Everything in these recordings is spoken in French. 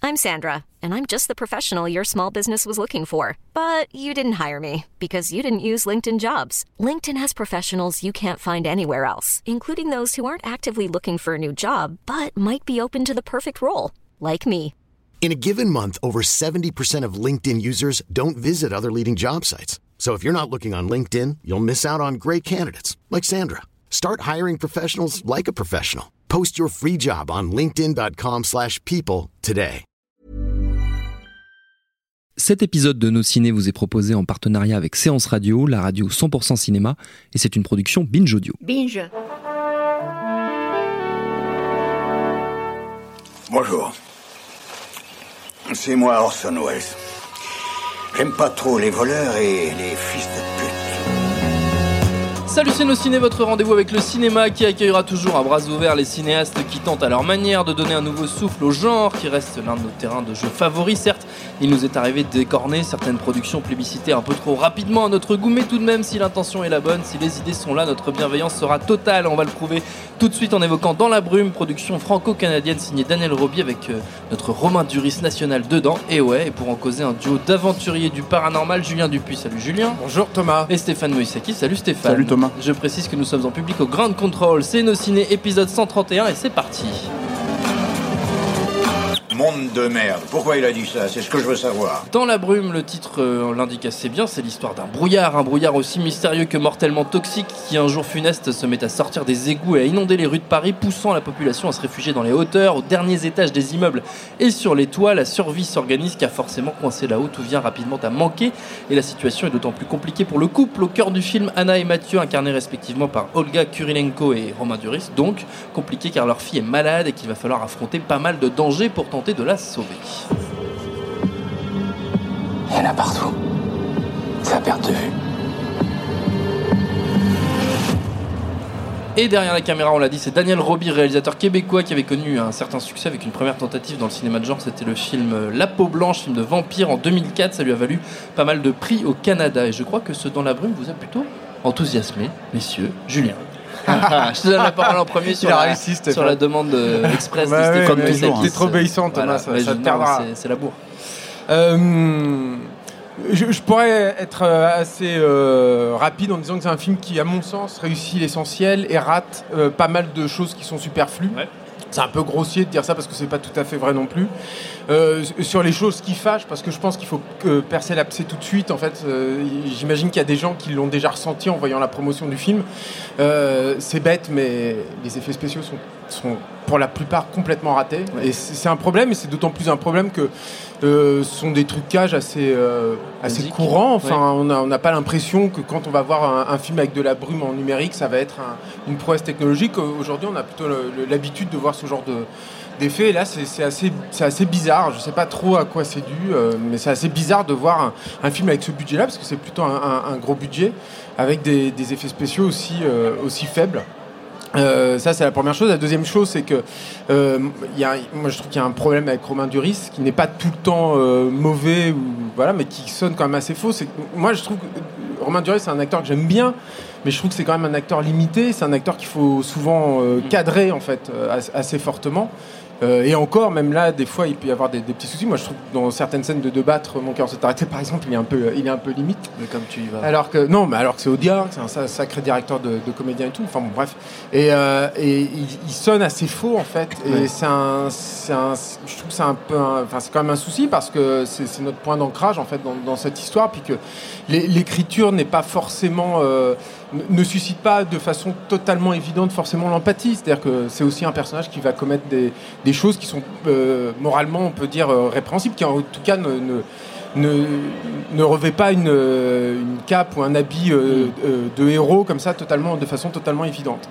I'm Sandra, and I'm just the professional your small business was looking for. But you didn't hire me because you didn't use LinkedIn Jobs. LinkedIn has professionals you can't find anywhere else, including those who aren't actively looking for a new job, but might be open to the perfect role, like me. In a given month, over 70% of LinkedIn users don't visit other leading job sites. So if you're not looking on LinkedIn, you'll miss out on great candidates like Sandra. Start hiring professionals like a professional. Post your free job on linkedin.com/people today. Cet épisode de Nos Ciné vous est proposé en partenariat avec Séance Radio, la radio 100% cinéma, et c'est une production Binge Audio. Binge. Bonjour. C'est moi Orson Welles. J'aime pas trop les voleurs et les fils de pute. Salut, c'est Nos Ciné, votre rendez-vous avec le cinéma qui accueillera toujours à bras ouverts les cinéastes qui tentent à leur manière de donner un nouveau souffle au genre qui reste l'un de nos terrains de jeu favoris. Certes, il nous est arrivé de décorner certaines productions plébiscitées un peu trop rapidement à notre goût, mais tout de même, si l'intention est la bonne, si les idées sont là, notre bienveillance sera totale. On va le prouver tout de suite en évoquant Dans la brume, production franco-canadienne signée Daniel Roby avec notre Romain Duris national dedans. Et ouais, et pour en causer un duo d'aventuriers du paranormal, Julien Dupuis, salut Julien. Bonjour Thomas. Et Stéphane Moïsaki, salut Stéphane. Salut Thomas. Je précise que nous sommes en public au Ground Control, c'est Nos Ciné, épisode 131 et c'est parti. Monde de merde. Pourquoi il a dit ça? C'est ce que je veux savoir. Dans la brume, le titre l'indique assez bien, c'est l'histoire d'un brouillard aussi mystérieux que mortellement toxique qui un jour funeste se met à sortir des égouts et à inonder les rues de Paris, poussant la population à se réfugier dans les hauteurs, aux derniers étages des immeubles et sur les toits. La survie s'organise car forcément coincé là-haut, tout vient rapidement à manquer et la situation est d'autant plus compliquée pour le couple. Au cœur du film, Anna et Mathieu, incarnés respectivement par Olga Kurilenko et Romain Duris, donc compliqué car leur fille est malade et qu'il va falloir affronter pas mal de dangers pour tenter de la sauver. Il y en a partout. C'est à perte de vue. Et derrière la caméra, on l'a dit, c'est Daniel Roby, réalisateur québécois qui avait connu un certain succès avec une première tentative dans le cinéma de genre. C'était le film La Peau Blanche, film de vampire en 2004. Ça lui a valu pas mal de prix au Canada. Et je crois que ce Dans la brume vous a plutôt enthousiasmé, messieurs. Julien. Je te donne la parole en premier sur la demande express de Stéphane. T'es trop obéissant, Thomas, voilà, ça te perdra. C'est la bourre. Je pourrais être assez rapide en disant que c'est un film qui, à mon sens, réussit l'essentiel et rate pas mal de choses qui sont superflues. Ouais. C'est un peu grossier de dire ça parce que c'est pas tout à fait vrai non plus. Sur les choses qui fâchent, parce que je pense qu'il faut percer l'abcès tout de suite. En fait, j'imagine qu'il y a des gens qui l'ont déjà ressenti en voyant la promotion du film. C'est bête, mais les effets spéciaux sont pour la plupart complètement ratés. Ouais. Et c'est un problème, et c'est d'autant plus un problème que ce sont des trucages assez courants. Enfin, ouais. On n'a pas l'impression que quand on va voir un film avec de la brume en numérique, ça va être une prouesse technologique. Aujourd'hui, on a plutôt l'habitude de voir ce genre d'effets. Et là, c'est assez bizarre. Je ne sais pas trop à quoi c'est dû, mais c'est assez bizarre de voir un film avec ce budget-là, parce que c'est plutôt un gros budget, avec des effets spéciaux aussi faibles. Ça, c'est la première chose. La deuxième chose, c'est que moi, je trouve qu'il y a un problème avec Romain Duris, qui n'est pas tout le temps mauvais, mais qui sonne quand même assez faux. Moi, je trouve que Romain Duris, c'est un acteur que j'aime bien, mais je trouve que c'est quand même un acteur limité. C'est un acteur qu'il faut souvent cadrer, en fait, assez fortement. Et encore, même là, des fois, il peut y avoir des petits soucis. Moi, je trouve que dans certaines scènes de Battre, Mon cœur s'est arrêté, par exemple, il est un peu limite. Mais comme tu y vas. Alors que c'est Audiard, c'est un sacré directeur de comédien et tout. Enfin bon, bref. Et il sonne assez faux, en fait. Et je trouve que c'est c'est quand même un souci parce que c'est notre point d'ancrage, en fait, dans cette histoire, puis que l'écriture n'est pas forcément ne suscite pas de façon totalement évidente forcément l'empathie. C'est-à-dire que c'est aussi un personnage qui va commettre des choses qui sont moralement, on peut dire, répréhensibles, qui en tout cas ne revêt pas une cape ou un habit de héros comme ça, de façon totalement évidente.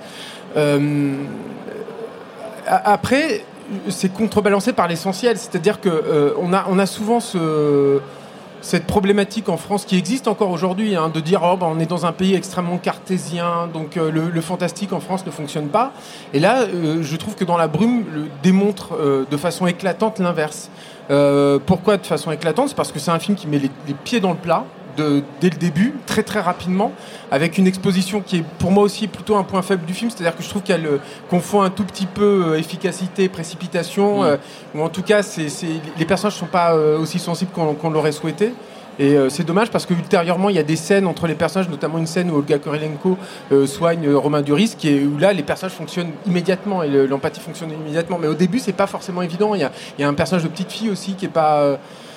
Après, c'est contrebalancé par l'essentiel, c'est-à-dire que on a souvent cette problématique en France qui existe encore aujourd'hui, de dire on est dans un pays extrêmement cartésien, donc le fantastique en France ne fonctionne pas. Et là, je trouve que Dans la brume démontre de façon éclatante l'inverse. Pourquoi de façon éclatante ? C'est parce que c'est un film qui met les pieds dans le plat dès le début, très très rapidement, avec une exposition qui est pour moi aussi plutôt un point faible du film, c'est-à-dire que je trouve qu'elle confond un tout petit peu efficacité, précipitation, ou en tout cas les personnages ne sont pas aussi sensibles qu'on l'aurait souhaité. Et c'est dommage parce qu'ultérieurement, il y a des scènes entre les personnages, notamment une scène où Olga Kurylenko soigne Romain Duris, où là, les personnages fonctionnent immédiatement et l'empathie fonctionne immédiatement. Mais au début, c'est pas forcément évident. Il y a un personnage de petite fille aussi qui est pas...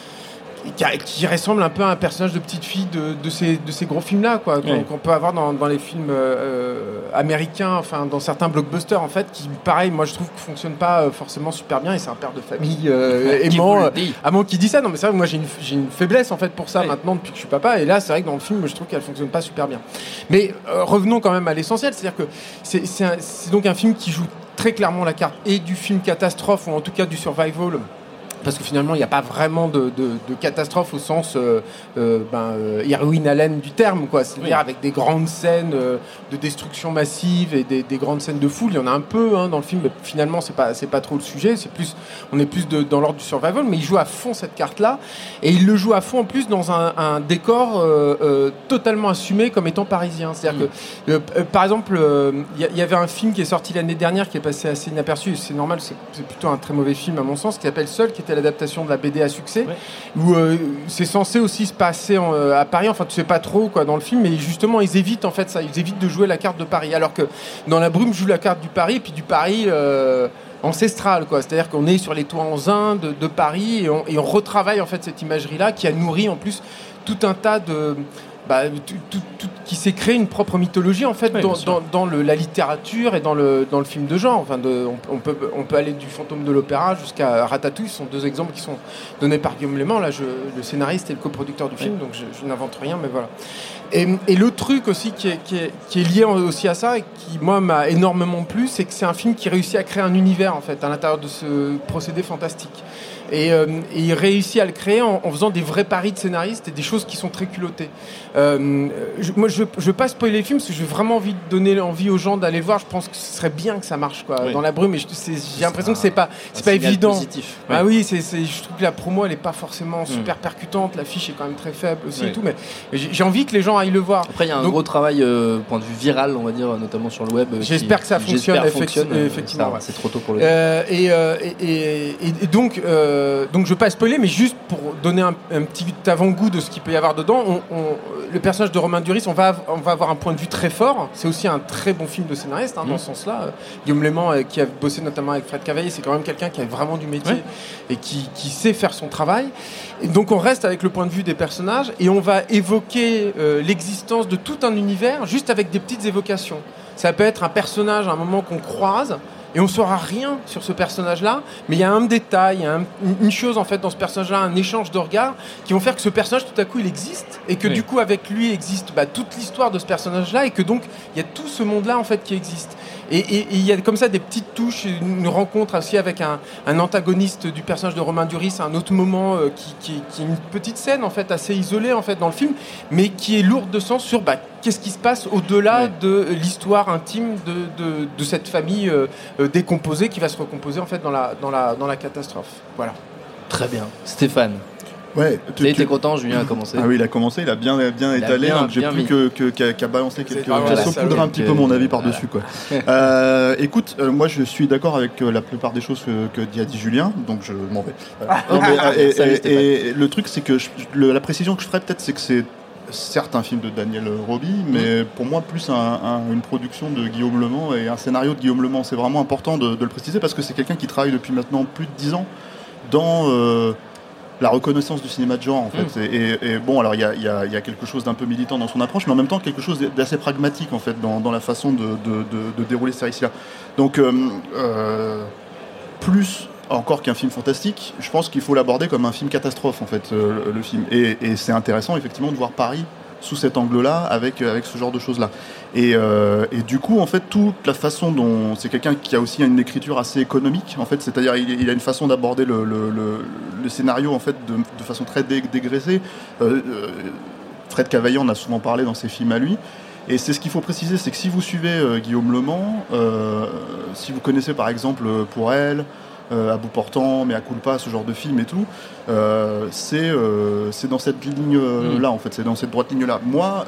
qui ressemble un peu à un personnage de petite fille de ces gros films-là, quoi, qu'on peut avoir dans les films américains, enfin dans certains blockbusters, en fait, qui, pareil, moi je trouve que fonctionnent pas forcément super bien, et c'est un père de famille aimant, amant qui dit ça. Non, mais c'est vrai que moi j'ai une faiblesse en fait pour ça maintenant depuis que je suis papa, et là c'est vrai que dans le film je trouve qu'elle fonctionne pas super bien. Mais revenons quand même à l'essentiel, c'est-à-dire que c'est donc un film qui joue très clairement la carte et du film catastrophe, ou en tout cas du survival. Parce que finalement, il n'y a pas vraiment de catastrophe au sens Irwin Allen du terme, quoi. C'est-à-dire avec des grandes scènes de destruction massive et des grandes scènes de foule. Il y en a un peu dans le film, mais finalement, c'est pas trop le sujet. On est plus dans l'ordre du survival, mais il joue à fond cette carte-là. Et il le joue à fond en plus dans un décor totalement assumé comme étant parisien. C'est-à-dire que, par exemple, il y avait un film qui est sorti l'année dernière qui est passé assez inaperçu. C'est normal, c'est plutôt un très mauvais film à mon sens, qui s'appelle Seul, qui était l'adaptation de la BD à succès, où c'est censé aussi se passer à Paris. Enfin, tu sais pas trop quoi dans le film, mais justement ils évitent en fait ça. Ils évitent de jouer la carte de Paris, alors que dans La Brume joue la carte du Paris, et puis du Paris ancestral, quoi. C'est-à-dire qu'on est sur les toits en zinc de Paris, et on retravaille en fait cette imagerie-là qui a nourri en plus tout un tas de qui s'est créé une propre mythologie en fait dans la littérature et dans le film de genre. Enfin, on peut aller du Fantôme de l'Opéra jusqu'à Ratatouille. Ce sont deux exemples qui sont donnés par Guillaume Léman. Là, le scénariste et le coproducteur du film, donc je n'invente rien, mais voilà. Et le truc aussi qui est lié aussi à ça et qui moi m'a énormément plu, c'est que c'est un film qui réussit à créer un univers en fait à l'intérieur de ce procédé fantastique. Et il réussit à le créer en faisant des vrais paris de scénaristes et des choses qui sont très culottées. Moi, je veux pas spoiler le film parce que j'ai vraiment envie de donner envie aux gens d'aller le voir. Je pense que ce serait bien que ça marche, quoi, dans La Brume. Mais j'ai l'impression que c'est pas évident. Positif. Ah oui, je trouve que la promo elle est pas forcément super percutante. L'affiche est quand même très faible aussi et tout. Mais j'ai envie que les gens aillent le voir. Après, il y a un gros travail point de vue viral, on va dire, notamment sur le web. J'espère que ça fonctionne effectivement. C'est trop tôt pour le dire. Et donc je veux pas spoiler, mais juste pour donner un petit avant-goût de ce qu'il peut y avoir dedans, le personnage de Romain Duris, on va avoir un point de vue très fort. C'est aussi un très bon film de scénariste dans ce sens-là. Guillaume Léman, qui a bossé notamment avec Fred Cavaillé, c'est quand même quelqu'un qui a vraiment du métier et qui sait faire son travail. Et donc on reste avec le point de vue des personnages et on va évoquer l'existence de tout un univers juste avec des petites évocations. Ça peut être un personnage à un moment qu'on croise, et on ne saura rien sur ce personnage-là, mais il y a un détail, il y a une chose en fait dans ce personnage-là, un échange de regards qui vont faire que ce personnage tout à coup il existe et que du coup avec lui existe toute l'histoire de ce personnage-là et que donc il y a tout ce monde-là en fait qui existe. Et il y a comme ça des petites touches, une rencontre aussi avec un antagoniste du personnage de Romain Duris à un autre moment qui est une petite scène en fait assez isolée en fait dans le film, mais qui est lourde de sens sur qu'est-ce qui se passe au-delà de l'histoire intime de cette famille décomposée qui va se recomposer en fait dans la catastrophe. Voilà. Très bien. Stéphane. Ouais, tu étais content, Julien a commencé. Ah oui, il a commencé, il a bien étalé, donc j'ai plus qu'à balancer quelques saupoudrer un petit peu mon avis par-dessus, quoi. Écoute, moi je suis d'accord avec la plupart des choses que a dit Julien, donc je m'en vais. Et le truc, c'est que la précision que je ferais peut-être, c'est que c'est certes un film de Daniel Roby, mais pour moi plus une production de Guillaume Lemant et un scénario de Guillaume Lemant. C'est vraiment important de le préciser parce que c'est quelqu'un qui travaille depuis maintenant plus de 10 ans dans la reconnaissance du cinéma de genre en fait. Et bon, alors il y a quelque chose d'un peu militant dans son approche, mais en même temps quelque chose d'assez pragmatique en fait dans la façon de dérouler ces récits-là. Donc plus encore qu'un film fantastique, je pense qu'il faut l'aborder comme un film catastrophe en fait, le film. Et c'est intéressant effectivement de voir Paris sous cet angle-là, avec ce genre de choses-là. Et du coup, en fait, toute la façon dont... C'est quelqu'un qui a aussi une écriture assez économique, en fait, c'est-à-dire il a une façon d'aborder le scénario, en fait, de façon très dégraissée. Fred Cavaillé en a souvent parlé dans ses films à lui. Et c'est ce qu'il faut préciser, c'est que si vous suivez Guillaume Lemant, si vous connaissez par exemple Pour elle, à bout portant, mais à culpa, ce genre de film et tout, c'est dans cette ligne-là, en fait, c'est dans cette droite ligne-là. Moi,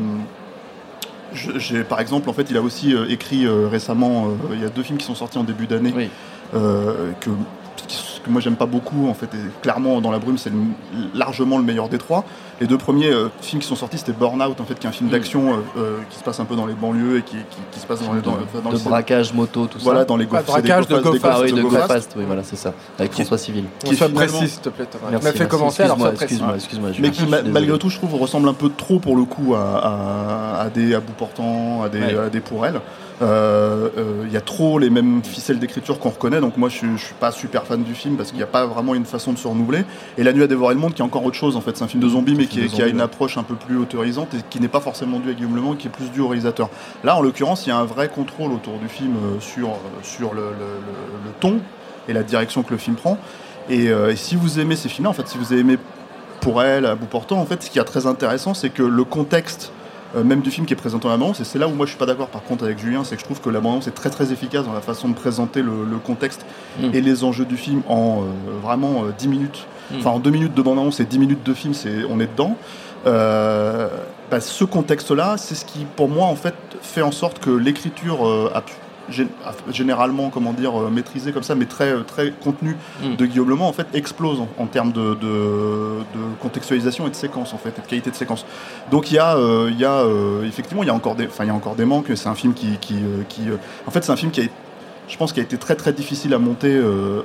j'ai, par exemple, en fait, il a aussi écrit récemment, il y a 2 films qui sont sortis en début d'année, que moi j'aime pas beaucoup, en fait, et clairement Dans la brume c'est largement le meilleur des 3. Les 2 premiers films qui sont sortis, c'était Burnout, en fait, qui est un film d'action qui se passe un peu dans les banlieues et qui se passe dans le braquage moto, tout ça. Voilà, dans les braquage de Go Fast, oui, voilà, c'est ça, avec François Civil. Qui soit précis, s'il te plaît. Tu m'as fait commencer, alors sois précis. Excuse-moi. Mais qui, malgré tout, je trouve, ressemble un peu trop, pour le coup, à des à bout portant, à des Pourrel. Il y a trop les mêmes ficelles d'écriture qu'on reconnaît, donc moi je suis pas super fan du film parce qu'il n'y a pas vraiment une façon de se renouveler. Et La nuit a dévoré le monde, qui est encore autre chose, en fait, c'est un film de zombies mais qui a une approche un peu plus autorisante et qui n'est pas forcément dû à Guillaume Le Mans, qui est plus dû au réalisateur. Là, en l'occurrence, il y a un vrai contrôle autour du film sur le ton et la direction que le film prend. Et si vous aimez ces films-là, en fait, si vous avez aimé Pourrel, à bout portant, en fait, ce qui est très intéressant, c'est que le contexte même du film qui est présenté en bande-annonce, et c'est là où moi je suis pas d'accord par contre avec Julien, c'est que je trouve que la bande-annonce est très très efficace dans la façon de présenter le contexte et les enjeux du film en vraiment 10 minutes, enfin en 2 minutes de bande-annonce et 10 minutes de film, on est dedans. Ce contexte-là, c'est ce qui pour moi en fait fait en sorte que l'écriture généralement, maîtrisée comme ça, mais très très contenue de Guillaume Le Mans, en fait, explose en termes de contextualisation et de séquence, en fait, et de qualité de séquence. Donc il y a effectivement, il y a encore des manques. C'est un film en fait, c'est un film qui a été très très difficile à monter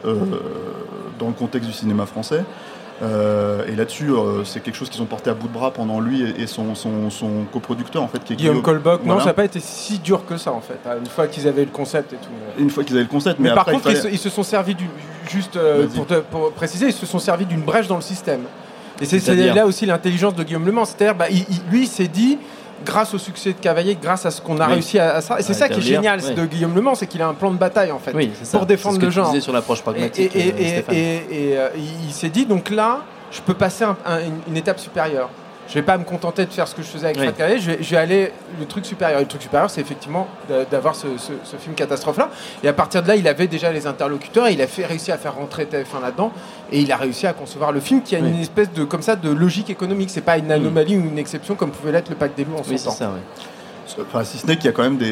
dans le contexte du cinéma français. Et là-dessus, c'est quelque chose qu'ils ont porté à bout de bras pendant lui et son coproducteur, en fait, qui est Guillaume Colbock. Voilà. Non, ça n'a pas été si dur que ça, en fait, une fois qu'ils avaient le concept et tout. Une fois qu'ils avaient le concept, mais par après, contre, ils se sont servis pour préciser, ils se sont servis d'une brèche dans le système. Et c'est là aussi l'intelligence de Guillaume Le Mans. C'est-à-dire, lui, il s'est dit, grâce au succès de Cavaillé, grâce à ce qu'on a réussi à ça. Et c'est ça qui est génial de Guillaume Le Mans, c'est qu'il a un plan de bataille, en fait, pour défendre le genre. Tu disais sur l'approche pragmatique. Et il s'est dit, donc là, je peux passer une étape supérieure. Je vais pas me contenter de faire ce que je faisais avec Fred Cavaillé, je vais aller le truc supérieur. Et le truc supérieur, c'est effectivement d'avoir ce film catastrophe-là. Et à partir de là, il avait déjà les interlocuteurs et il a réussi à faire rentrer TF1 là-dedans. Et il a réussi à concevoir le film qui a une espèce de logique économique. C'est pas une anomalie ou une exception comme pouvait l'être Le Pacte des loups en son temps. Ça, Enfin, si ce n'est qu'il y a quand même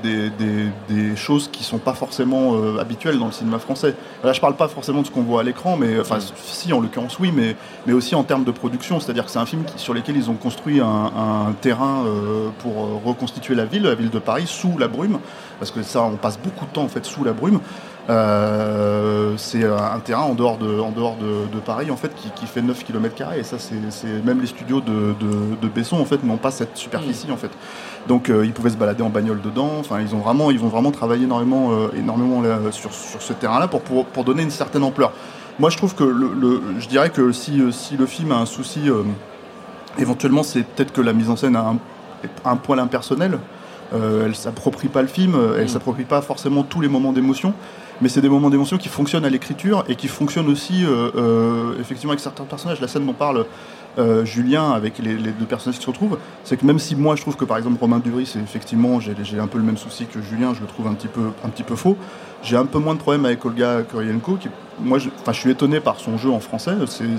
des choses qui sont pas forcément habituelles dans le cinéma français. Là, je parle pas forcément de ce qu'on voit à l'écran, mais si, en l'occurrence, oui, mais aussi en termes de production. C'est-à-dire que c'est un film sur lequel ils ont construit un terrain pour reconstituer la ville de Paris sous la brume, parce que ça, on passe beaucoup de temps en fait sous la brume. C'est un terrain en dehors de Paris en fait qui fait 9 km², et ça c'est même les studios de Besson en fait n'ont pas cette superficie en fait. Donc ils pouvaient se balader en bagnole dedans. Enfin, ils vont vraiment travailler énormément là, sur ce terrain-là pour donner une certaine ampleur. Moi, je trouve que je dirais que si le film a un souci, éventuellement, c'est peut-être que la mise en scène a un poil impersonnel. Elle s'approprie pas le film, elle s'approprie pas forcément tous les moments d'émotion, mais c'est des moments d'émotion qui fonctionnent à l'écriture et qui fonctionnent aussi effectivement avec certains personnages. La scène dont parle Julien avec les 2 personnages qui se retrouvent, c'est que même si moi je trouve que par exemple Romain Duris, c'est effectivement j'ai un peu le même souci que Julien, je le trouve un petit peu faux. J'ai un peu moins de problème avec Olga Kurylenko, qui moi je suis étonné par son jeu en français.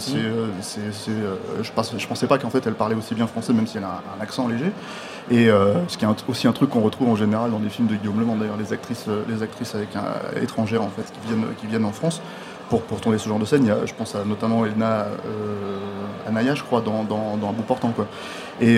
Je pensais pas qu'en fait elle parlait aussi bien français, même si elle a un accent léger. Et ce qui est aussi un truc qu'on retrouve en général dans des films de Guillaume Le Mans, d'ailleurs, les actrices avec étrangères en fait qui viennent en France pour tourner ce genre de scène. Il y a, je pense à notamment Elena Anaya, je crois, dans Un bout portant, quoi. Et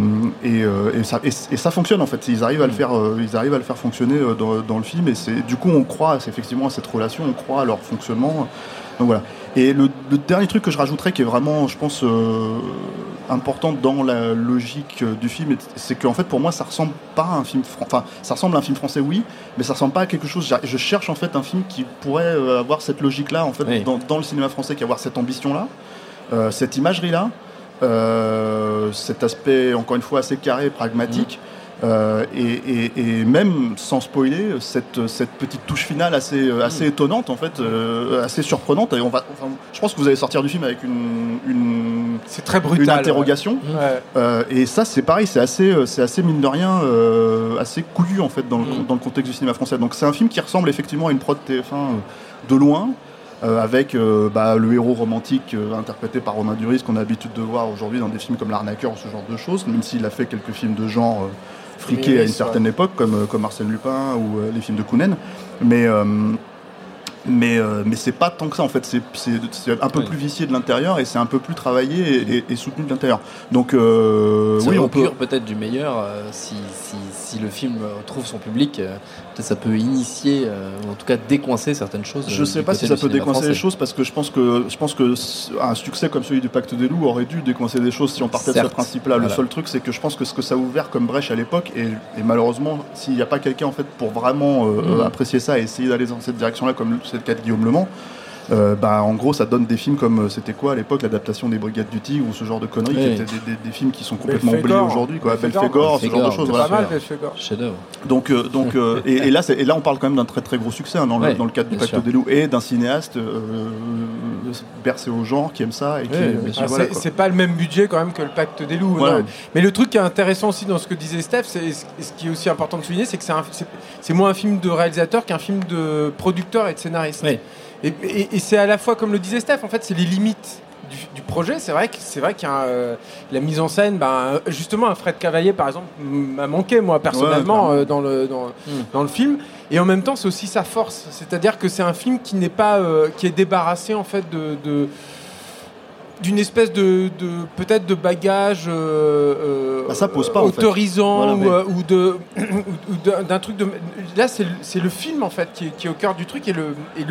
ça fonctionne en fait. Ils arrivent à le faire fonctionner dans le film, et du coup on croit effectivement à cette relation, on croit à leur fonctionnement. Donc voilà. Et le dernier truc que je rajouterais, qui est vraiment, je pense, important dans la logique du film, c'est qu'en fait pour moi ça ressemble pas à un film ça ressemble à un film français, oui, mais ça ressemble pas à quelque chose. Je cherche en fait un film qui pourrait avoir cette logique là en fait, dans le cinéma français, qui avoir cette ambition là, cette imagerie là, cet aspect encore une fois assez carré, pragmatique. Et même sans spoiler, cette petite touche finale assez étonnante en fait, assez surprenante. Et je pense que vous allez sortir du film avec c'est très brutal, une interrogation. Et ça c'est pareil, c'est assez mine de rien, assez couillu en fait dans le contexte du cinéma français. Donc c'est un film qui ressemble effectivement à une prod TF1 de loin. Avec le héros romantique interprété par Romain Duris qu'on a l'habitude de voir aujourd'hui dans des films comme L'Arnaqueur ou ce genre de choses, même s'il a fait quelques films de genre friqués à une certaine époque comme Arsène Lupin ou les films de Kounen, mais c'est pas tant que ça en fait, c'est un peu plus vicié de l'intérieur et c'est un peu plus travaillé et soutenu de l'intérieur. Donc ça on peut peut-être du meilleur si le film trouve son public, peut-être ça peut initier ou en tout cas décoincer certaines choses. Je sais pas si ça peut décoincer les choses parce que je pense que un succès comme celui du Pacte des loups aurait dû décoincer des choses si on partait de ce principe-là. Voilà. Le seul truc c'est que je pense que ce que ça a ouvert comme brèche à l'époque et malheureusement s'il n'y a pas quelqu'un en fait pour vraiment apprécier ça et essayer d'aller dans cette direction-là comme c'est le cas de Guillaume Le Mans, en gros ça donne des films comme c'était quoi à l'époque l'adaptation des Brigades du Tigre ou ce genre de conneries qui étaient des films qui sont complètement oubliés aujourd'hui quoi, Belphégor, ce genre de choses. Pas mal Belphégor. Chef-d'œuvre. Donc et là on parle quand même d'un très très gros succès dans le cadre du Pacte des loups et d'un cinéaste bercé au genre qui aime ça et c'est pas le même budget quand même que le Pacte des loups. Voilà. Mais le truc qui est intéressant aussi dans ce que disait Steph, c'est ce qui est aussi important de souligner, c'est que c'est moins un film de réalisateur qu'un film de producteur et de scénariste. Oui. Et c'est à la fois, comme le disait Steph, en fait, c'est les limites du projet. C'est vrai qu'il y a la mise en scène, justement, un Fred Cavaillé, par exemple, m'a manqué, moi, personnellement, dans le film. Et en même temps, c'est aussi sa force. C'est-à-dire que c'est un film qui n'est pas, qui est débarrassé, en fait, d'une espèce de peut-être de bagage ça pose pas, autorisant en fait. Voilà, ou d'un truc de là c'est le film en fait qui est au cœur du truc et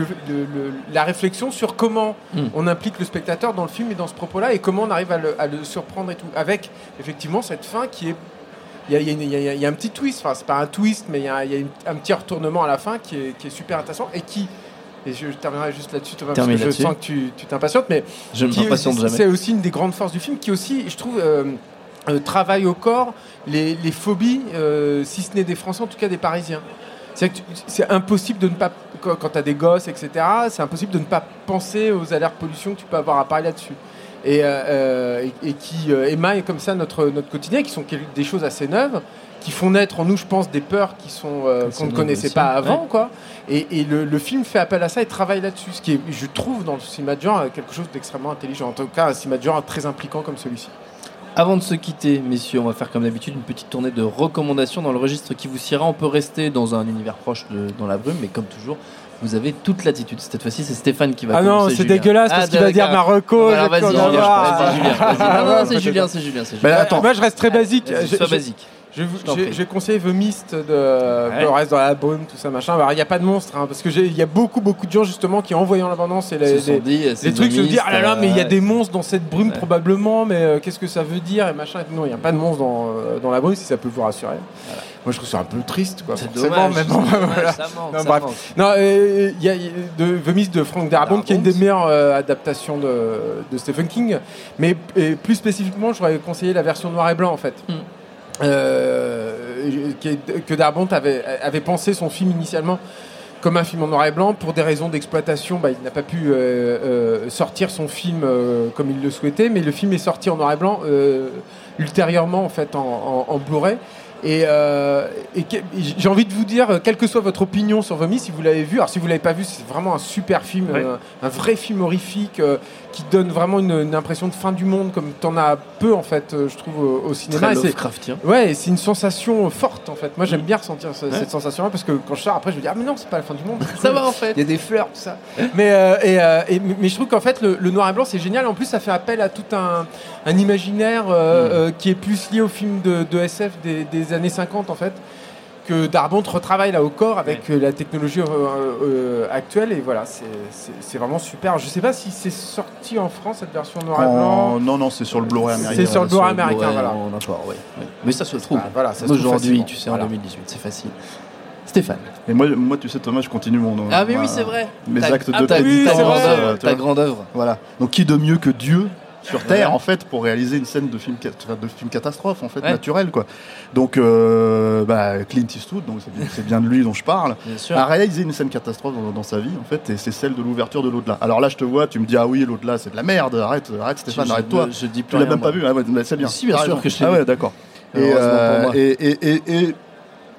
la réflexion sur comment on implique le spectateur dans le film et dans ce propos-là et comment on arrive à le surprendre et tout avec effectivement cette fin qui est il y a un petit twist, enfin c'est pas un twist mais il y a un petit retournement à la fin qui est super intéressant et je terminerai juste là-dessus, Thomas, parce que je sens que tu t'impatientes, mais je ne m'impatiente jamais. C'est aussi une des grandes forces du film qui aussi, je trouve, travaille au corps les phobies, si ce n'est des Français, en tout cas des Parisiens. C'est impossible de ne pas, quand tu as des gosses, etc., c'est impossible de ne pas penser aux alertes pollution que tu peux avoir à parler là-dessus. Et qui émaillent comme ça notre quotidien, qui sont des choses assez neuves, qui font naître en nous, je pense, des peurs qui sont qu'on ne connaissait pas avant, quoi. Et le film fait appel à ça et travaille là-dessus, ce qui est, je trouve, dans le cinéma de genre, quelque chose d'extrêmement intelligent. En tout cas, un cinéma de genre très impliquant comme celui-ci. Avant de se quitter, messieurs, on va faire comme d'habitude une petite tournée de recommandations dans le registre qui vous siera. On peut rester dans un univers proche dans la brume, mais comme toujours, vous avez toute l'attitude. Cette fois-ci, c'est Stéphane qui va commencer. Ah non, c'est dégueulasse parce qu'il va dire Marocco. Alors vas-y, Julien. Non, c'est Julien. Attends, moi je reste très basique. Sois basique. J'ai conseillé The Mist de reste dans la brume, tout ça machin. Alors il n'y a pas de monstre, parce que il y a beaucoup de gens justement qui en voyant l'abondance et les trucs se disent ah là là mais il y a des monstres dans cette brume probablement, mais qu'est-ce que ça veut dire et machin. Non, il n'y a pas de monstre dans la brume si ça peut vous rassurer. Voilà. Moi je trouve ça un peu triste quoi. C'est dommage. Mais bon, voilà. Ça manque. Non, il y a The Mist de Frank Darabont qui est une des meilleures adaptations de Stephen King, mais plus spécifiquement j'aurais conseillé la version noir et blanc en fait. Que Darabont avait pensé son film initialement comme un film en noir et blanc pour des raisons d'exploitation. Il n'a pas pu sortir son film comme il le souhaitait, mais le film est sorti en noir et blanc ultérieurement en fait en Blu-ray. Et j'ai envie de vous dire, quelle que soit votre opinion sur Vomi, si vous l'avez vu, alors si vous l'avez pas vu, c'est vraiment un super film, un vrai film horrifique qui donne vraiment une impression de fin du monde, comme t'en as peu en fait, je trouve au cinéma. Très Lovecraftien. Ouais, c'est une sensation forte en fait. Moi j'aime bien ressentir cette sensation-là parce que quand je sors après je me dis ah mais non c'est pas la fin du monde. Ça va en fait. Il y a des fleurs tout ça. Mais je trouve qu'en fait le noir et blanc c'est génial. En plus ça fait appel à tout un imaginaire qui est plus lié au film de SF des années 50 en fait, que Darabont retravaille là au corps avec la technologie actuelle et voilà c'est vraiment super. Je sais pas si c'est sorti en France cette version noir et blanc. Non c'est sur le Blu-ray américain. C'est sur le Blu-ray américain voilà. Mais ça se trouve. Voilà, ça aujourd'hui tu sais en 2018 c'est facile. Stéphane. Et moi tu sais Thomas je continue Ah mais oui c'est vrai. Mes actes de ta grande œuvre. Voilà. Donc qui de mieux que Dieu sur Terre en fait pour réaliser une scène de film catastrophe en fait naturel quoi. Donc Clint Eastwood, donc c'est bien de lui dont je parle, a réalisé une scène catastrophe dans sa vie en fait et c'est celle de l'ouverture de l'au-delà. Alors là je te vois, tu me dis ah oui l'au-delà c'est de la merde, arrête Stéphane, arrête-toi. Je dis tu l'as même pas vu, c'est bien. Si bien sûr que je l'ai vu. Ah ouais d'accord. Et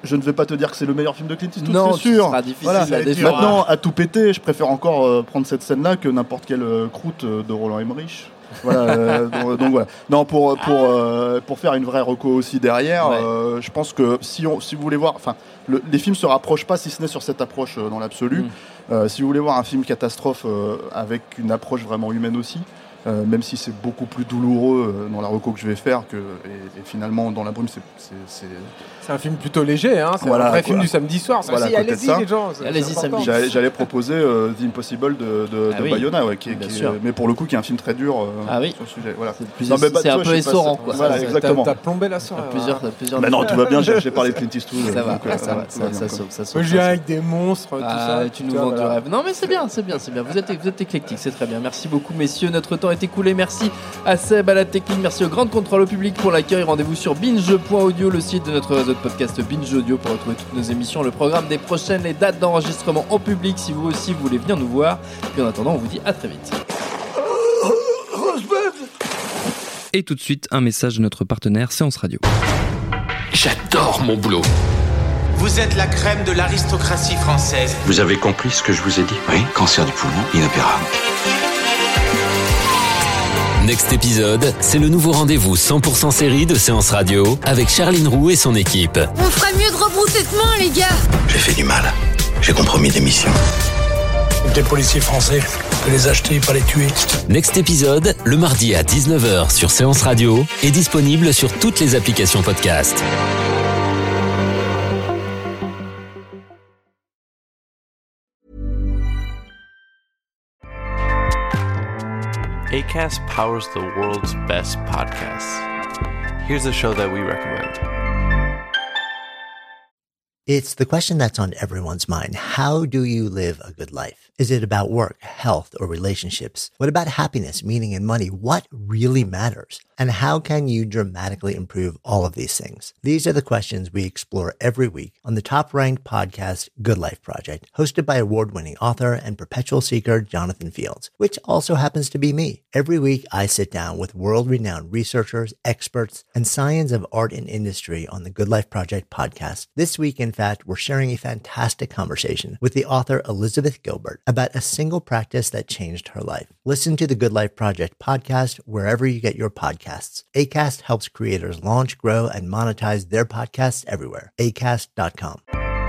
je ne vais pas te dire que c'est le meilleur film de Clint Eastwood, non, c'est sûr. Sera difficile à défendre. Maintenant, à tout péter, je préfère encore prendre cette scène-là que n'importe quelle croûte de Roland Emmerich. Voilà, donc voilà. Non, pour faire une vraie reco aussi derrière, je pense que si vous voulez voir, enfin, les films se rapprochent pas, si ce n'est sur cette approche dans l'absolu. Si vous voulez voir un film catastrophe avec une approche vraiment humaine aussi, même si c'est beaucoup plus douloureux dans la reco que je vais faire et finalement dans la brume c'est un film plutôt léger, hein, c'est un vrai film du samedi soir. Voilà, allez-y les gens, allez-y samedi. J'allais proposer The Impossible de Bayona, mais pour le coup qui est un film très dur sur le sujet. Voilà. C'est un peu essorant, quoi. Voilà, exactement. T'as plombé la soirée. Mais non, tout va bien. J'ai parlé de Clint Eastwood. Ça va, ça sauve. Je viens avec des monstres, tout ça. Tu nous vends du rêve. Non, mais c'est bien. Vous êtes éclectique, c'est très bien. Merci beaucoup, messieurs. Notre temps est écoulé. Merci à Seb, à la technique. Merci au Grand Contrôle au public pour l'accueil. Rendez-vous sur binge.audio, le site de notre podcast Binge Audio, pour retrouver toutes nos émissions, le programme des prochaines, les dates d'enregistrement en public, si vous aussi vous voulez venir nous voir. Et en attendant, on vous dit à très vite. Et tout de suite, un message de notre partenaire Séance Radio. J'adore mon boulot. Vous êtes la crème de l'aristocratie française. Vous avez compris ce que je vous ai dit? Oui, cancer du poumon, inopérable. Next épisode, c'est le nouveau rendez-vous 100% série de Séance Radio avec Charline Roux et son équipe. On ferait mieux de rebrousser chemin, les gars. J'ai fait du mal. J'ai compromis des missions. Des policiers français, on peut les acheter, pas les tuer. Next épisode, le mardi à 19h sur Séance Radio, est disponible sur toutes les applications podcast. Acast powers the world's best podcasts. Here's a show that we recommend. It's the question that's on everyone's mind. How do you live a good life? Is it about work, health, or relationships? What about happiness, meaning, and money? What really matters? And how can you dramatically improve all of these things? These are the questions we explore every week on the top-ranked podcast Good Life Project, hosted by award-winning author and perpetual seeker Jonathan Fields, which also happens to be me. Every week, I sit down with world-renowned researchers, experts, and science of art and industry on the Good Life Project podcast. This week, in fact, we're sharing a fantastic conversation with the author Elizabeth Gilbert about a single practice that changed her life. Listen to the Good Life Project podcast wherever you get your podcasts. Acast helps creators launch, grow, and monetize their podcasts everywhere. Acast.com.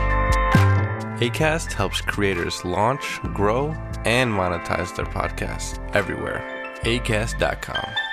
Acast helps creators launch, grow, and monetize their podcasts everywhere. Acast.com.